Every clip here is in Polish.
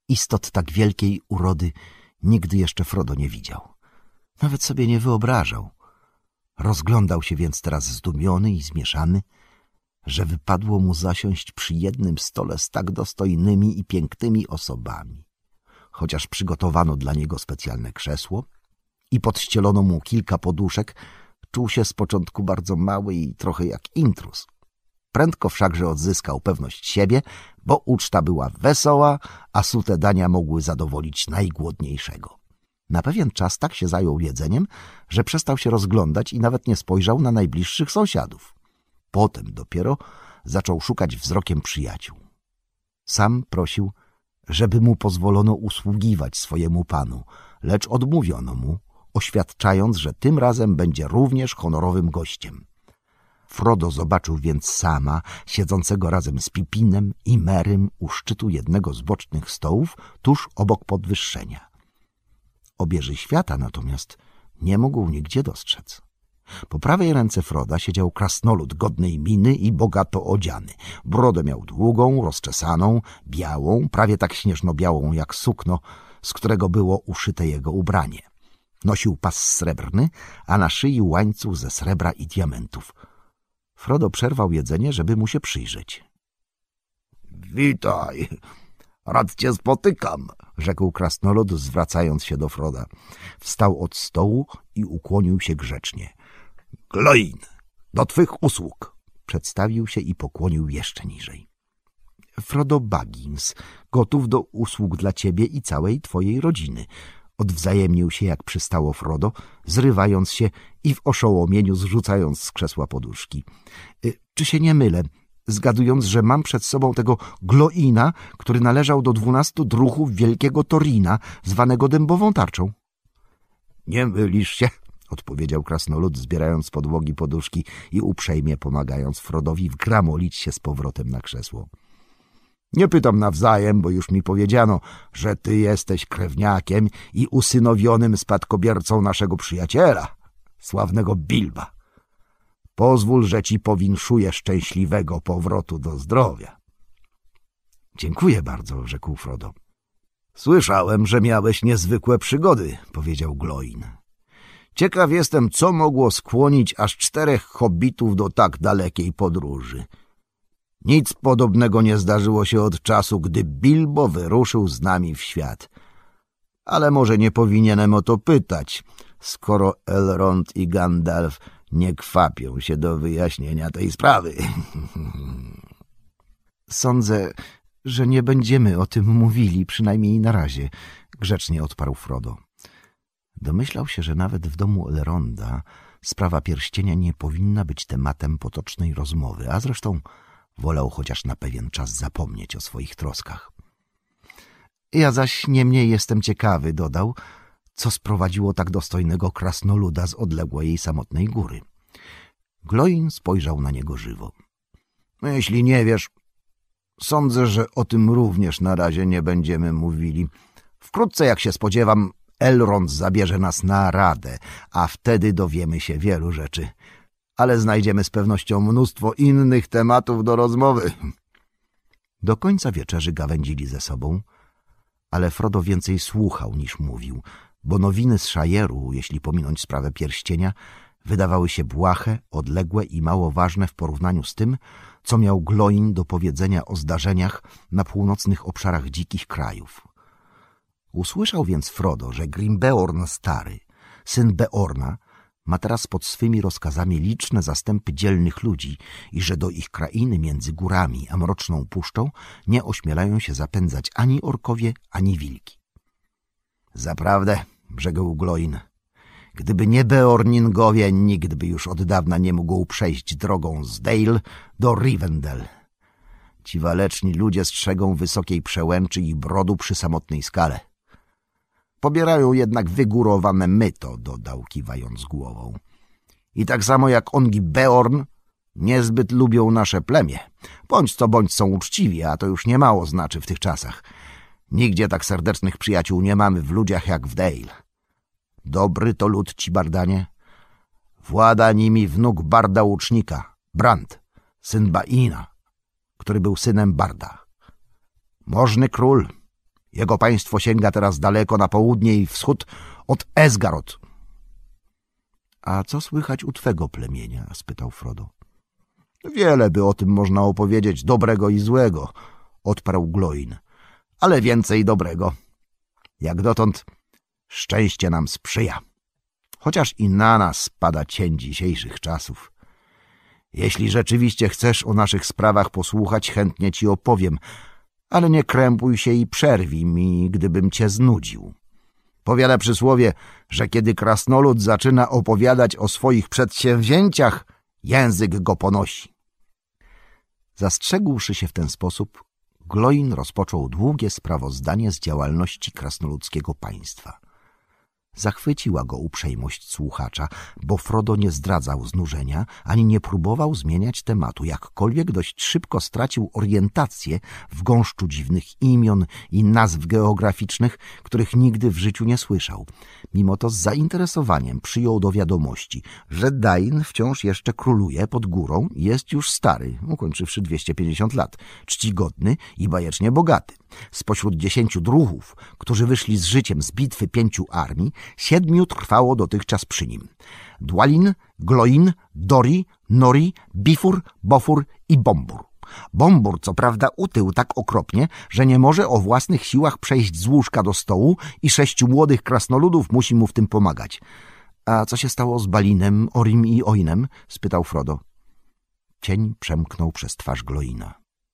Istot tak wielkiej urody nigdy jeszcze Frodo nie widział. Nawet sobie nie wyobrażał. Rozglądał się więc teraz zdumiony i zmieszany, że wypadło mu zasiąść przy jednym stole z tak dostojnymi i pięknymi osobami. Chociaż przygotowano dla niego specjalne krzesło i podścielono mu kilka poduszek, czuł się z początku bardzo mały i trochę jak intruz. Prędko wszakże odzyskał pewność siebie, bo uczta była wesoła, a sute dania mogły zadowolić najgłodniejszego. Na pewien czas tak się zajął jedzeniem, że przestał się rozglądać i nawet nie spojrzał na najbliższych sąsiadów. Potem dopiero zaczął szukać wzrokiem przyjaciół. Sam prosił, żeby mu pozwolono usługiwać swojemu panu, lecz odmówiono mu, oświadczając, że tym razem będzie również honorowym gościem. Frodo zobaczył więc Sama, siedzącego razem z Pipinem i Merrym u szczytu jednego z bocznych stołów, tuż obok podwyższenia. Obieży świata natomiast nie mógł nigdzie dostrzec. Po prawej ręce Froda siedział krasnolud godnej miny i bogato odziany. Brodę miał długą, rozczesaną, białą, prawie tak śnieżno-białą jak sukno, z którego było uszyte jego ubranie. Nosił pas srebrny, a na szyi łańcuch ze srebra i diamentów. Frodo przerwał jedzenie, żeby mu się przyjrzeć. — Witaj, rad cię spotykam — rzekł krasnolud, zwracając się do Froda. Wstał od stołu i ukłonił się grzecznie. — Gloin, do twych usług — przedstawił się i pokłonił jeszcze niżej. — Frodo Baggins, gotów do usług dla ciebie i całej twojej rodziny — odwzajemnił się, jak przystało Frodo, zrywając się i w oszołomieniu zrzucając z krzesła poduszki. Czy się nie mylę, zgadując, że mam przed sobą tego Gloina, który należał do 12 druhów wielkiego Torina, zwanego dębową tarczą? — Nie mylisz się — odpowiedział krasnolud, zbierając z podłogi poduszki i uprzejmie pomagając Frodowi wgramolić się z powrotem na krzesło. — Nie pytam nawzajem, bo już mi powiedziano, że ty jesteś krewniakiem i usynowionym spadkobiercą naszego przyjaciela, sławnego Bilba. Pozwól, że ci powinszuję szczęśliwego powrotu do zdrowia. — Dziękuję bardzo — rzekł Frodo. — Słyszałem, że miałeś niezwykłe przygody — powiedział Gloin. — Ciekaw jestem, co mogło skłonić aż 4 hobbitów do tak dalekiej podróży. Nic podobnego nie zdarzyło się od czasu, gdy Bilbo wyruszył z nami w świat. Ale może nie powinienem o to pytać, skoro Elrond i Gandalf nie kwapią się do wyjaśnienia tej sprawy. Sądzę, że nie będziemy o tym mówili, przynajmniej na razie — grzecznie odparł Frodo. Domyślał się, że nawet w domu Elronda sprawa pierścienia nie powinna być tematem potocznej rozmowy, a zresztą wolał chociaż na pewien czas zapomnieć o swoich troskach. Ja zaś niemniej jestem ciekawy — dodał — co sprowadziło tak dostojnego krasnoluda z odległej samotnej góry. Gloin spojrzał na niego żywo. — Jeśli nie wiesz, sądzę, że o tym również na razie nie będziemy mówili. Wkrótce, jak się spodziewam, Elrond zabierze nas na radę, a wtedy dowiemy się wielu rzeczy. Ale znajdziemy z pewnością mnóstwo innych tematów do rozmowy. Do końca wieczerzy gawędzili ze sobą, ale Frodo więcej słuchał niż mówił, bo nowiny z Shire'u, jeśli pominąć sprawę pierścienia, wydawały się błahe, odległe i mało ważne w porównaniu z tym, co miał Gloin do powiedzenia o zdarzeniach na północnych obszarach dzikich krajów. Usłyszał więc Frodo, że Grimbeorn Stary, syn Beorna, ma teraz pod swymi rozkazami liczne zastępy dzielnych ludzi i że do ich krainy między górami a mroczną puszczą nie ośmielają się zapędzać ani orkowie, ani wilki. Zaprawdę, rzekł Gloin, gdyby nie Beorningowie, nikt by już od dawna nie mógł przejść drogą z Dale do Rivendell. Ci waleczni ludzie strzegą wysokiej przełęczy i brodu przy samotnej skale. Pobierają jednak wygórowane myto, dodał, kiwając głową. I tak samo jak ongi Beorn, niezbyt lubią nasze plemię. Bądź co bądź są uczciwi, a to już niemało znaczy w tych czasach. Nigdzie tak serdecznych przyjaciół nie mamy w ludziach jak w Dale. Dobry to lud ci Bardanie. Włada nimi wnuk Barda Łucznika, Brand, syn Baina, który był synem Barda. Możny król Jego państwo sięga teraz daleko na południe i wschód od Esgaroth. A co słychać u twego plemienia? Spytał Frodo. Wiele by o tym można opowiedzieć, dobrego i złego, odparł Glóin, ale więcej dobrego. Jak dotąd szczęście nam sprzyja, chociaż i na nas spada cień dzisiejszych czasów. Jeśli rzeczywiście chcesz o naszych sprawach posłuchać, chętnie ci opowiem, ale nie krępuj się i przerwij mi, gdybym cię znudził. Powiada przysłowie, że kiedy krasnolud zaczyna opowiadać o swoich przedsięwzięciach, język go ponosi. Zastrzegłszy się w ten sposób, Glóin rozpoczął długie sprawozdanie z działalności krasnoludzkiego państwa. Zachwyciła go uprzejmość słuchacza, bo Frodo nie zdradzał znużenia, ani nie próbował zmieniać tematu, jakkolwiek dość szybko stracił orientację w gąszczu dziwnych imion i nazw geograficznych, których nigdy w życiu nie słyszał. Mimo to z zainteresowaniem przyjął do wiadomości, że Dain wciąż jeszcze króluje pod górą i jest już stary, ukończywszy 250 lat, czcigodny i bajecznie bogaty. Spośród 10 druhów, którzy wyszli z życiem z bitwy 5 armii, 7 trwało dotychczas przy nim. Dwalin, Glóin, Dori, Nori, Bifur, Bofur i Bombur. Bombur co prawda utył tak okropnie, że nie może o własnych siłach przejść z łóżka do stołu i 6 młodych krasnoludów musi mu w tym pomagać. A co się stało z Balinem, Orim i Oinem? Spytał Frodo. Cień przemknął przez twarz Glóina.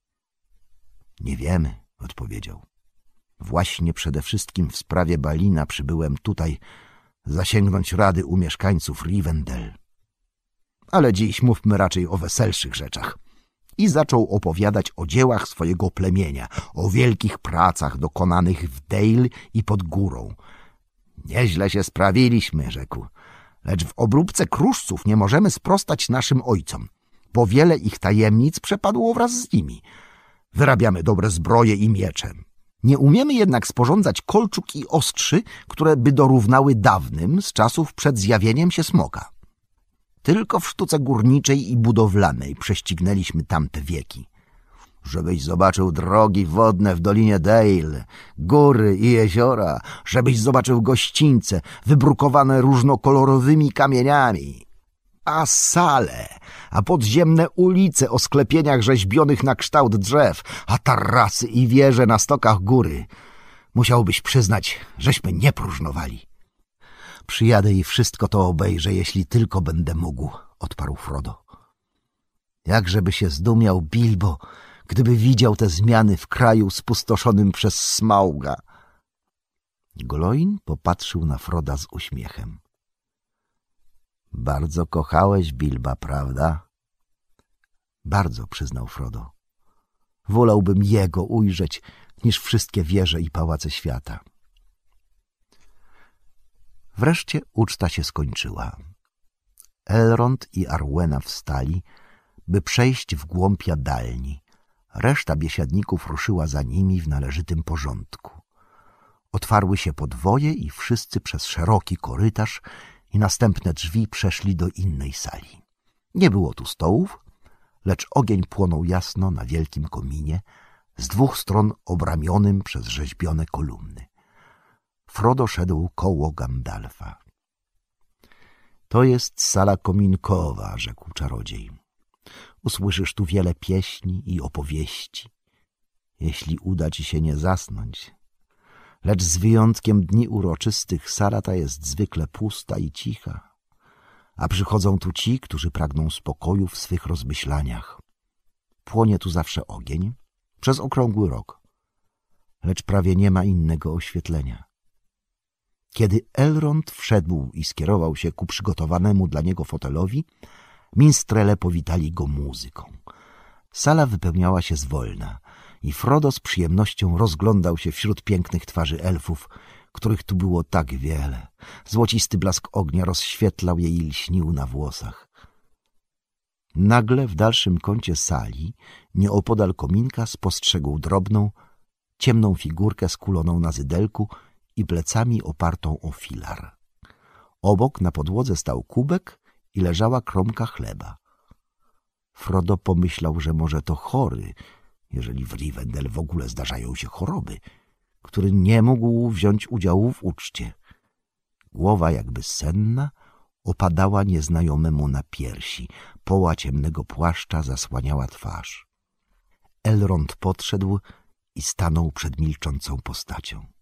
Nie wiemy, odpowiedział. Właśnie przede wszystkim w sprawie Balina przybyłem tutaj zasięgnąć rady u mieszkańców Rivendell. Ale dziś mówmy raczej o weselszych rzeczach. I zaczął opowiadać o dziełach swojego plemienia, o wielkich pracach dokonanych w Dale i pod górą. Nieźle się sprawiliśmy, rzekł, lecz w obróbce kruszców nie możemy sprostać naszym ojcom, bo wiele ich tajemnic przepadło wraz z nimi. Wyrabiamy dobre zbroje i miecze. Nie umiemy jednak sporządzać kolczuk i ostrzy, które by dorównały dawnym, z czasów przed zjawieniem się smoka. Tylko w sztuce górniczej i budowlanej prześcignęliśmy tamte wieki. Żebyś zobaczył drogi wodne w Dolinie Dale, góry i jeziora, żebyś zobaczył gościńce wybrukowane różnokolorowymi kamieniami, a sale, a podziemne ulice o sklepieniach rzeźbionych na kształt drzew, a tarasy i wieże na stokach góry. Musiałbyś przyznać, żeśmy nie próżnowali. Przyjadę i wszystko to obejrzę, jeśli tylko będę mógł, odparł Frodo. Jakżeby się zdumiał Bilbo, gdyby widział te zmiany w kraju spustoszonym przez Smauga. Glóin popatrzył na Froda z uśmiechem. Bardzo kochałeś Bilba, prawda? Bardzo, przyznał Frodo. Wolałbym jego ujrzeć, niż wszystkie wieże i pałace świata. Wreszcie uczta się skończyła. Elrond i Arwena wstali, by przejść w głąb jadalni. Reszta biesiadników ruszyła za nimi w należytym porządku. Otwarły się podwoje i wszyscy przez szeroki korytarz i następne drzwi przeszli do innej sali. Nie było tu stołów, lecz ogień płonął jasno na wielkim kominie, z 2 stron obramionym przez rzeźbione kolumny. Frodo szedł koło Gandalfa. To jest sala kominkowa, rzekł czarodziej. Usłyszysz tu wiele pieśni i opowieści, jeśli uda ci się nie zasnąć. Lecz z wyjątkiem dni uroczystych sala ta jest zwykle pusta i cicha, a przychodzą tu ci, którzy pragną spokoju w swych rozmyślaniach. Płonie tu zawsze ogień przez okrągły rok, lecz prawie nie ma innego oświetlenia. Kiedy Elrond wszedł i skierował się ku przygotowanemu dla niego fotelowi, minstrele powitali go muzyką. Sala wypełniała się zwolna i Frodo z przyjemnością rozglądał się wśród pięknych twarzy elfów, których tu było tak wiele. Złocisty blask ognia rozświetlał je i lśnił na włosach. Nagle w dalszym kącie sali, nieopodal kominka, spostrzegł drobną, ciemną figurkę skuloną na zydelku i plecami opartą o filar. Obok na podłodze stał kubek i leżała kromka chleba. Frodo pomyślał, że może to chory, jeżeli w Rivendell w ogóle zdarzają się choroby, który nie mógł wziąć udziału w uczcie. Głowa jakby senna opadała nieznajomemu na piersi, poła ciemnego płaszcza zasłaniała twarz. Elrond podszedł i stanął przed milczącą postacią.